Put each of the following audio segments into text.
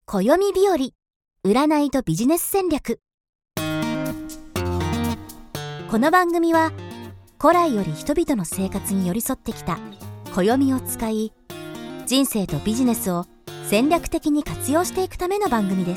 暦日和、占いとビジネス戦略。この番組は古来より人々の生活に寄り添ってきた暦を使い、人生とビジネスを戦略的に活用していくための番組です。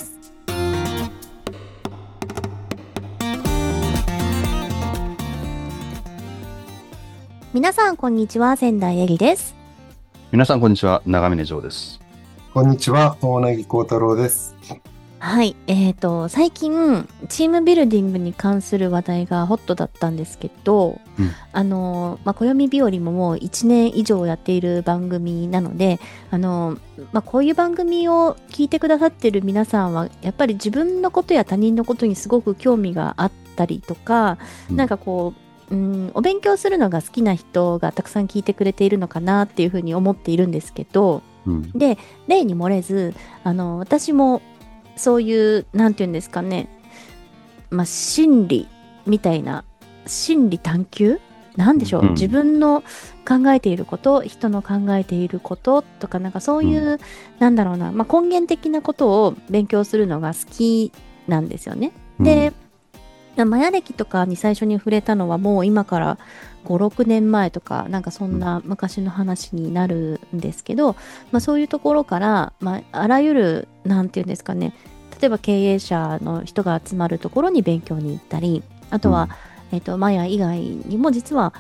皆さんこんにちは、仙台えりです。 皆さんこんにちは、長峰城です。 こんにちは、大柳幸太郎です。 はい、最近チームビルディングに関する話題がホットだったんですけど、暦日和ももう1年以上やっている番組なので、こういう番組を聞いてくださっている皆さんはやっぱり自分のことや他人のことにすごく興味があったりとか、なんかこうお勉強するのが好きな人がたくさん聞いてくれているのかなっていうふうに思っているんですけど、で例に漏れず私もそういうなんていうんですかね、心理みたいな心理探求なんでしょう、自分の考えていること、人の考えていることとか、なんかそういう、なんだろうな、根源的なことを勉強するのが好きなんですよね。でマヤ暦とかに最初に触れたのはもう今から5、6年前とか、なんかそんな昔の話になるんですけど、そういうところから、あらゆるなんていうんですかね、例えば経営者の人が集まるところに勉強に行ったり、あとは、マヤ以外にも実は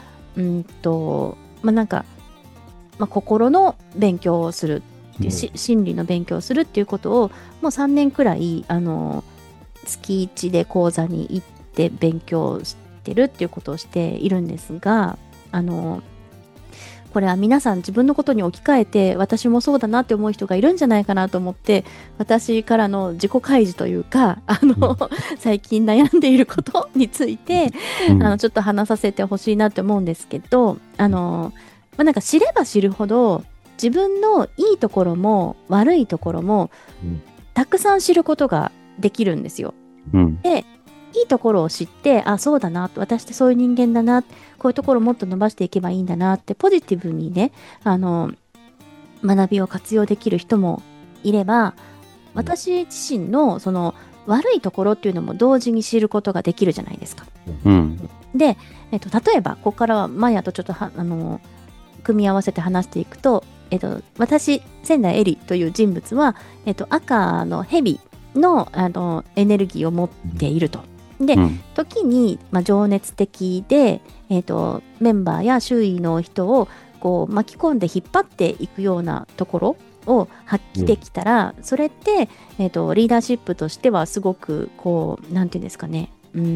心の勉強をするっていう、心理の勉強をするっていうことをもう3年くらい月1で講座に行って勉強してるっていうことをしているんですが、これは皆さん自分のことに置き換えて、私もそうだなって思う人がいるんじゃないかなと思って、私からの自己開示というか最近悩んでいることについてちょっと話させてほしいなって思うんですけど、なんか知れば知るほど自分のいいところも悪いところもたくさん知ることができるんですよ。でいいところを知って、そうだな、私ってそういう人間だな、こういうところをもっと伸ばしていけばいいんだなってポジティブにね、学びを活用できる人もいれば、私自身のその悪いところっていうのも同時に知ることができるじゃないですか。で、例えばここからはマヤとちょっと組み合わせて話していくと、私仙台えりという人物は、赤の蛇のエネルギーを持っていると。で、時に、情熱的で、メンバーや周囲の人をこう巻き込んで引っ張っていくようなところを発揮できたら、それって、リーダーシップとしてはすごくこうなんていうんですかね、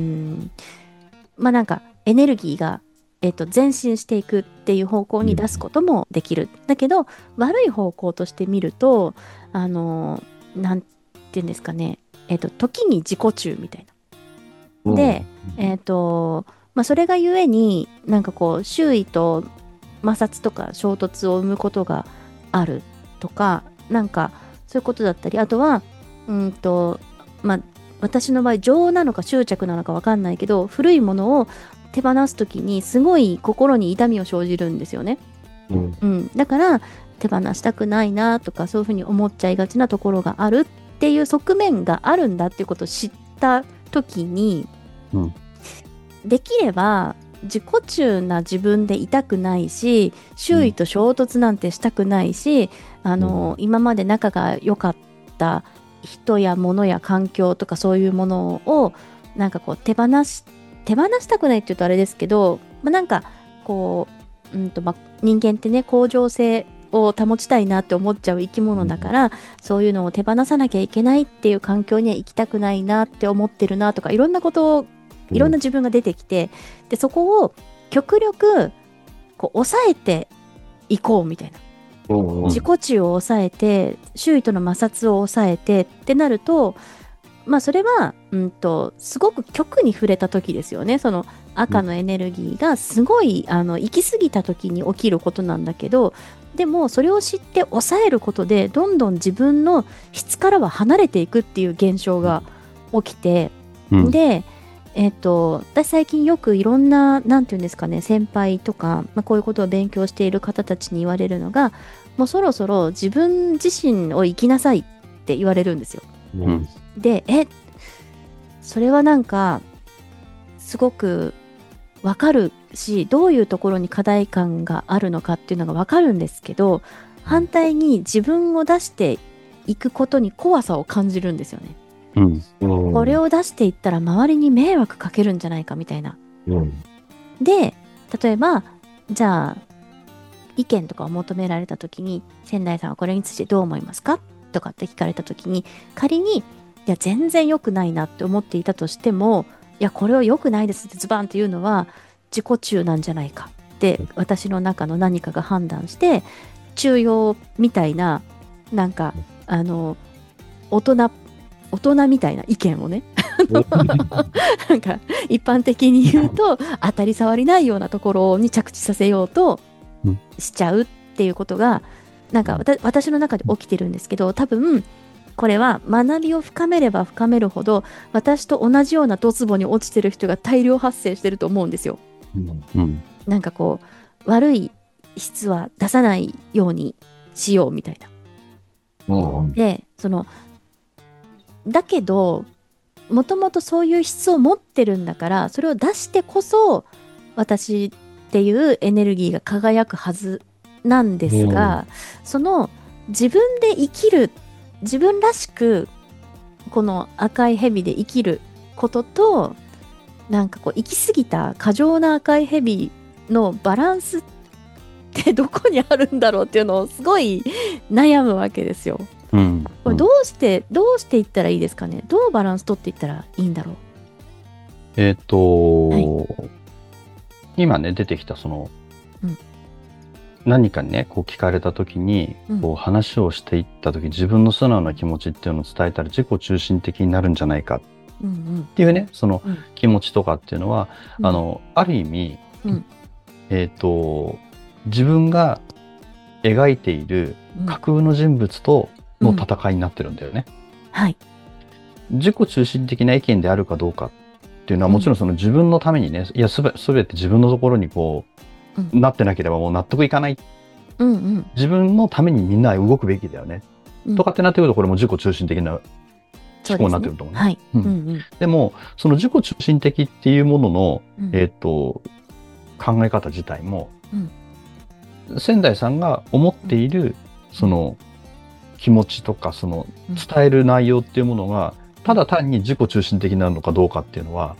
なんかエネルギーが、前進していくっていう方向に出すこともできる。だけど悪い方向として見るとなんていうんですかね、時に自己中みたいな。で、それがゆえになんかこう周囲と摩擦とか衝突を生むことがあるとか、なんかそういうことだったり、あとは私の場合情なのか執着なのか分かんないけど、古いものを手放すときにすごい心に痛みを生じるんですよね。だから手放したくないなとか、そういうふうに思っちゃいがちなところがあるっていう側面があるんだっていうことを知った時に、できれば自己中な自分でいたくないし、周囲と衝突なんてしたくないし、今まで仲が良かった人や物や環境とかそういうものをなんかこう手放したくないって言うとあれですけど、なんかこう人間ってね、向上性を保ちたいなって思っちゃう生き物だから、そういうのを手放さなきゃいけないっていう環境には行きたくないなって思ってるなとか、いろんなことをいろんな自分が出てきて、でそこを極力こう抑えていこうみたいな、自己中を抑えて周囲との摩擦を抑えてってなると、それはすごく極に触れた時ですよね。その赤のエネルギーがすごい行き過ぎた時に起きることなんだけど、でもそれを知って抑えることでどんどん自分の質からは離れていくっていう現象が起きて、で私最近よくいろんななんていうんですかね、先輩とか、こういうことを勉強している方たちに言われるのが、もうそろそろ自分自身を生きなさいっって言われるんですよ。 うんで、それはなんかすごくわかるし、どういうところに課題感があるのかっていうのがわかるんですけど、反対に自分を出していくことに怖さを感じるんですよね。これを出していったら周りに迷惑かけるんじゃないかみたいな。で、例えばじゃあ意見とかを求められた時に、仙台さんはこれについてどう思いますかとかって聞かれた時に、仮にいや全然良くないなって思っていたとしても、いやこれは良くないですってズバンっていうのは自己中なんじゃないかって私の中の何かが判断して、中庸みたいな、なんか大人みたいな意見をねなんか一般的に言うと当たり障りないようなところに着地させようとしちゃうっていうことがなんか私の中で起きてるんですけど、多分これは学びを深めれば深めるほど私と同じようなドツボに落ちてる人が大量発生してると思うんですよ。なんかこう悪い質は出さないようにしようみたいな。で、だけどもともとそういう質を持ってるんだから、それを出してこそ私っていうエネルギーが輝くはずなんですが、その自分で生きる、自分らしくこの赤い蛇で生きることと、なんかこう行き過ぎた過剰な赤い蛇のバランスってどこにあるんだろうっていうのをすごい悩むわけですよ。これどうしていったらいいですかね。どうバランス取っていったらいいんだろう。 今ね出てきた何かにねこう聞かれた時にこう話をしていった時、自分の素直な気持ちっていうのを伝えたら自己中心的になるんじゃないかっていうね、その気持ちとかっていうのは、ある意味、自分が描いている架空の人物との戦いになってるんだよね。自己中心的な意見であるかどうかっていうのはもちろんその自分のためにね、いやすべて自分のところにこう、なってなければもう納得いかない、自分のためにみんな動くべきだよね、とかってなってくると、これも自己中心的な思考になってると思うね。でもその自己中心的っていうものの、考え方自体も、仙台さんが思っているその気持ちとかその伝える内容っていうものがただ単に自己中心的なのかどうかっていうのは、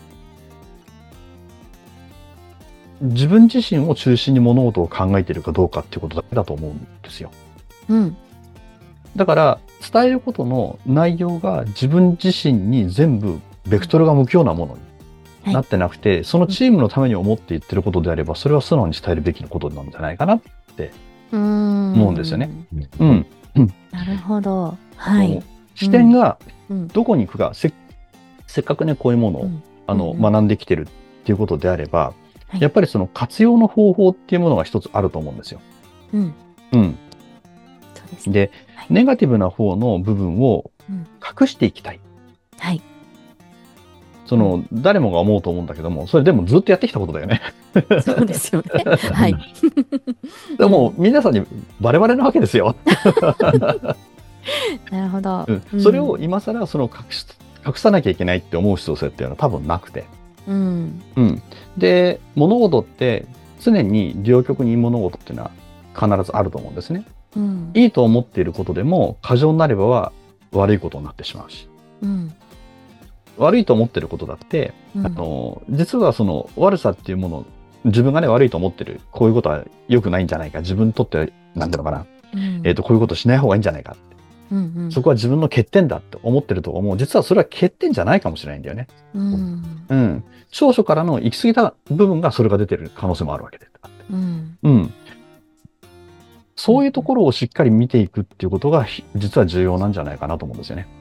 自分自身を中心に物事を考えているかどうかっていうことだけだと思うんですよ。だから伝えることの内容が自分自身に全部ベクトルが向くようなものになってなくて、そのチームのために思って言ってることであれば、それは素直に伝えるべきなことなんじゃないかなって思うんですよね。 なるほど。 視点がどこに行くか、せっかくねこういうものを学んできてるっていうことであれば、やっぱりその活用の方法っていうものが一つあると思うんですよ。で、ネガティブな方の部分を隠していきたい。誰もが思うと思うんだけども、それでもずっとやってきたことだよね。 そうですよね。 でも皆さんにバレバレなわけですよ。 なるほど。 それを今更隠さなきゃいけないって思う必要性っていうのは多分なくて。で、物事って常に両極に物事っていうのは必ずあると思うんですね。いいと思っていることでも過剰になれば悪いことになってしまうし。悪いと思ってることだって、実はその悪さっていうもの、自分がね悪いと思ってる、こういうことは良くないんじゃないか、自分にとってなんていうのかな、こういうことしない方がいいんじゃないかって、そこは自分の欠点だって思ってるとこも、実はそれは欠点じゃないかもしれないんだよね。長所からの行き過ぎた部分がそれが出てる可能性もあるわけで、そういうところをしっかり見ていくっていうことが実は重要なんじゃないかなと思うんですよね。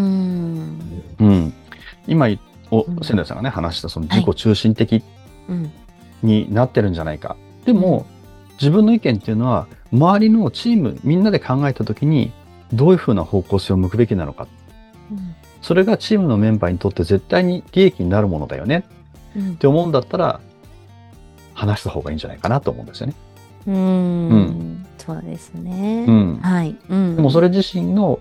今仙台さんがね話したその自己中心的になってるんじゃないか。でも自分の意見っていうのは周りのチームみんなで考えた時にどういうふうな方向性を向くべきなのか、それがチームのメンバーにとって絶対に利益になるものだよねって思うんだったら話した方がいいんじゃないかなと思うんですよね。 そうですね。はい。 でもそれ自身の、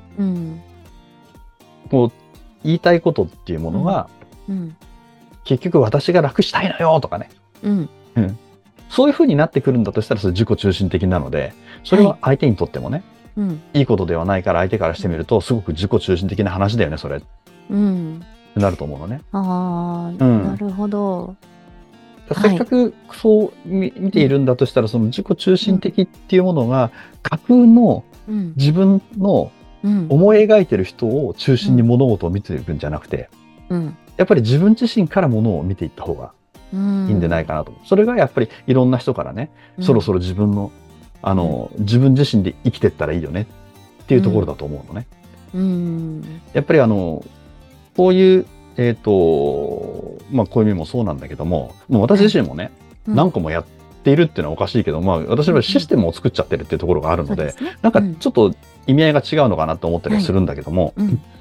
こう言いたいことっていうものが、結局私が楽したいのよとかね、そういう風になってくるんだとしたらそれ自己中心的なので、それは相手にとってもね、いいことではないから、相手からしてみるとすごく自己中心的な話だよねそれ、なると思うのね。 なるほど。 せっかくそう見ているんだとしたら、その自己中心的っていうものが架空の自分の思い描いてる人を中心に物事を見ていくんじゃなくて、やっぱり自分自身から物を見ていった方がいいんじゃないかなと。それがやっぱりいろんな人からね、そろそろ自分の自分自身で生きてったらいいよねっていうところだと思うのね。やっぱりこういうこういう意味もそうなんだけども、もう私自身もね、何個もやっているっていうのはおかしいけど、私はシステムを作っちゃってるっていうところがあるので、なんかちょっと意味合いが違うのかなと思ったりするんだけども、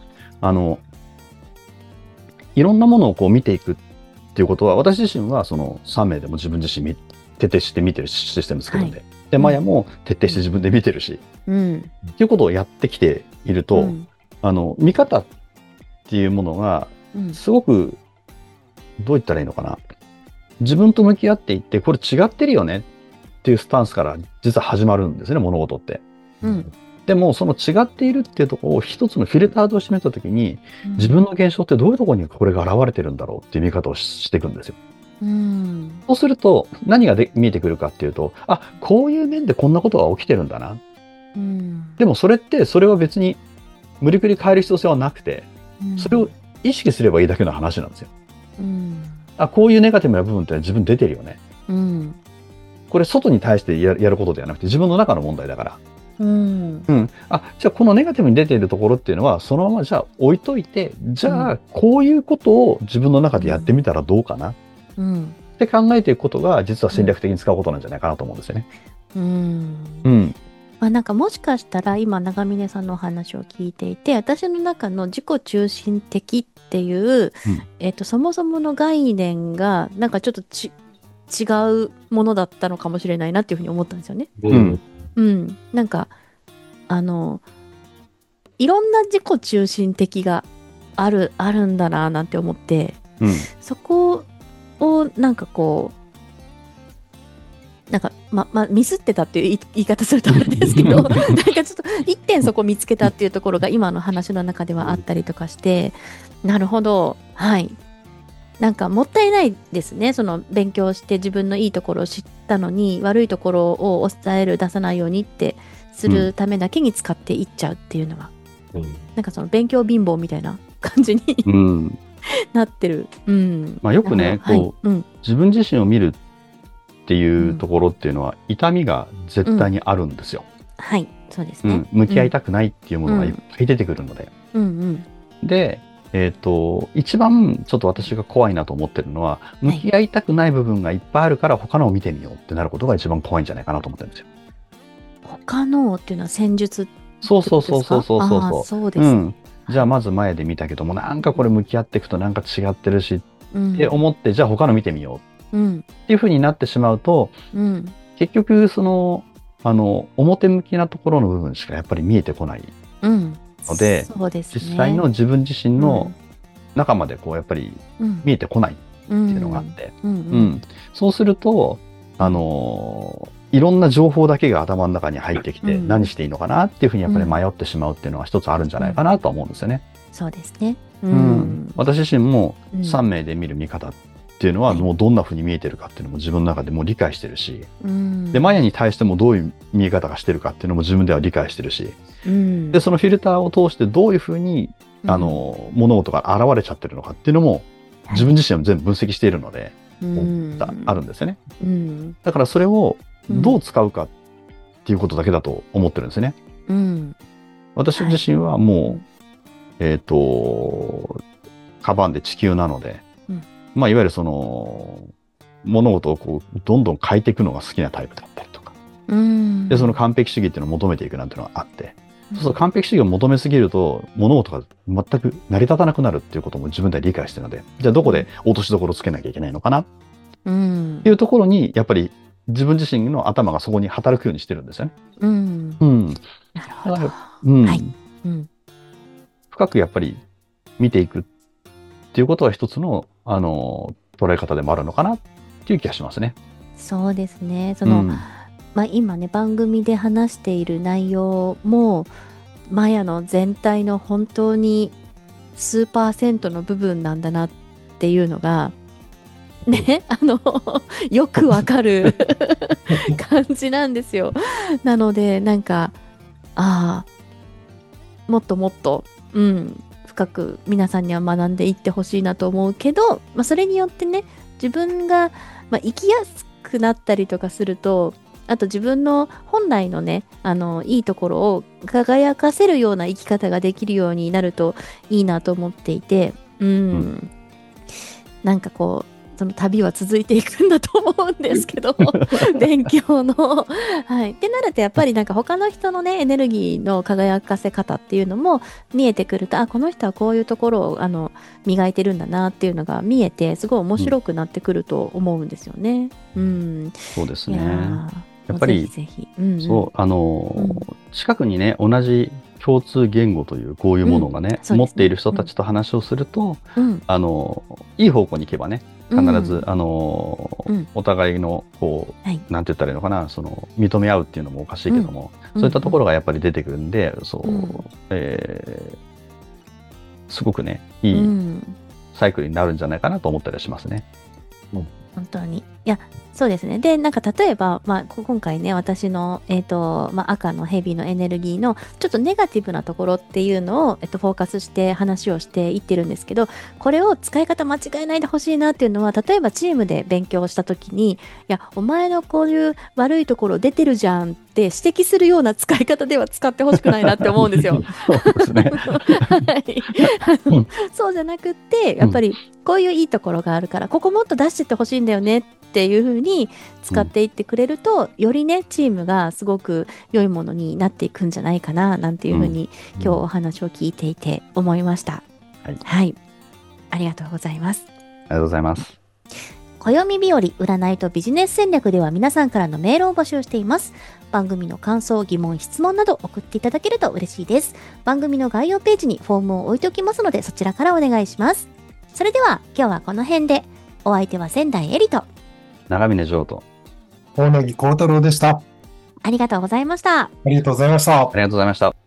いろんなものをこう見ていくっていうことは、私自身はその3名でも自分自身徹底して見てるシステム作るんで、でマヤも徹底して自分で見てるし、っていうことをやってきていると、見方っていうものがすごく、どう言ったらいいのかな、自分と向き合っていって、これ違ってるよねっていうスタンスから実は始まるんですね、物事って。でもその違っているっていうところを一つのフィルターとして見たときに、自分の現象ってどういうところにこれが現れてるんだろうっていう見方をしていくんですよ。そうすると何が見えてくるかっていうと、こういう面でこんなことが起きてるんだな。でもそれは別に無理くり変える必要性はなくて、それを意識すればいいだけの話なんですよ。こういうネガティブな部分って自分出てるよね。これ外に対してやることではなくて自分の中の問題だから。じゃあこのネガティブに出ているところっていうのはそのままじゃあ置いといて、じゃあこういうことを自分の中でやってみたらどうかなって考えていくことが実は戦略的に使うことなんじゃないかなと思うんですよね。 なんかもしかしたら今長峰さんのお話を聞いていて、私の中の自己中心的っていう、そもそもの概念がなんかちょっと違うものだったのかもしれないなっていうふうに思ったんですよね。なんかいろんな自己中心的があるんだななんて思って、そこをなんかこうなんかミスってたっていう言い方するとあれですけどなんかちょっと一点そこ見つけたっていうところが今の話の中ではあったりとかして、なるほど、なんかもったいないですね。その勉強して自分のいいところを知ったのに悪いところを抑える、出さないようにってするためだけに使っていっちゃうっていうのは、なんかその勉強貧乏みたいな感じになってる。 よくね、自分自身を見るっていうところっていうのは痛みが絶対にあるんですよ。 そうですね。 向き合いたくないっていうものがいっぱい出てくるので。で、一番ちょっと私が怖いなと思ってるのは、向き合いたくない部分がいっぱいあるから他のを見てみようってなることが一番怖いんじゃないかなと思ってるんですよ。 他のっていうのは戦術ってそうことですか？そうです。 じゃあまず前で見たけども、なんかこれ向き合っていくとなんか違ってるしって思って、じゃあ他の見てみようっていうふうになってしまうと、結局その表向きなところの部分しかやっぱり見えてこないので、実際の自分自身の中までこうやっぱり見えてこないっていうのがあって、そうするといろんな情報だけが頭の中に入ってきて、何していいのかなっていうふうにやっぱり迷ってしまうっていうのは一つあるんじゃないかなと思うんですよね。 そうですね。 私自身も3名で見る見方っていうのはもうどんなふうに見えてるかっていうのも自分の中でもう理解してるし、でマヤに対してもどういう見え方がしてるかっていうのも自分では理解してるし、でそのフィルターを通してどういうふうに物事が現れちゃってるのかっていうのも自分自身は全部分析しているので、あるんですよね。だからそれをどう使うかっていうことだけだと思ってるんですね。私自身はもう、カバンで地球なので、いわゆるその物事をこうどんどん変えていくのが好きなタイプだったりとか、でその完璧主義っていうのを求めていくなんていうのがあって、そう完璧主義を求めすぎると物事が全く成り立たなくなるっていうことも自分では理解してるので、じゃあどこで落としどころをつけなきゃいけないのかなっていうところにやっぱり自分自身の頭がそこに働くようにしてるんですよね。 うん。なるほど。はい。 深くやっぱり見ていくっていうことは一つの、捉え方でもあるのかなっていう気がしますね。 そうですね。今ね、番組で話している内容も、マヤの全体の本当に数%の部分なんだなっていうのが、ね、よくわかる感じなんですよ。なので、なんか、もっともっと、深く皆さんには学んでいってほしいなと思うけど、それによってね、自分が、生きやすくなったりとかすると、あと自分の本来のね、いいところを輝かせるような生き方ができるようになるといいなと思っていて、なんかこう、その旅は続いていくんだと思うんですけど勉強のってなるとやっぱりなんか他の人のねエネルギーの輝かせ方っていうのも見えてくると、この人はこういうところを磨いてるんだなっていうのが見えて、すごい面白くなってくると思うんですよね。 そうですね。やっぱりぜひ近くにね同じ共通言語というこういうものがね、持っている人たちと話をすると、いい方向に行けばね必ず、お互いのこう、なんて言ったらいいのかな、認め合うっていうのもおかしいけども、そういったところがやっぱり出てくるんで、すごくねいいサイクルになるんじゃないかなと思ったりはしますね。 本当に。いや、そうですね。で、なんか例えば、今回ね、私の、赤のヘビのエネルギーのちょっとネガティブなところっていうのを、フォーカスして話をしていってるんですけど、これを使い方間違えないでほしいなっていうのは、例えばチームで勉強したときに、いや、お前のこういう悪いところ出てるじゃんって指摘するような使い方では使ってほしくないなって思うんですよ。 そうですね。 そうじゃなくって、やっぱりこういういいところがあるから、ここもっと出してってほしいんだよねっていう風に使っていってくれると、よりねチームがすごく良いものになっていくんじゃないかななんていう風に、今日お話を聞いていて思いました。はい、ありがとうございます。 ありがとうございます。 暦日和占いとビジネス戦略では皆さんからのメールを募集しています。番組の感想、疑問、質問など送っていただけると嬉しいです。番組の概要ページにフォームを置いておきますので、そちらからお願いします。それでは今日はこの辺で。お相手は仙台エリと長峰城と大柳幸太郎でした。 ありがとうございました。 ありがとうございました。 ありがとうございました。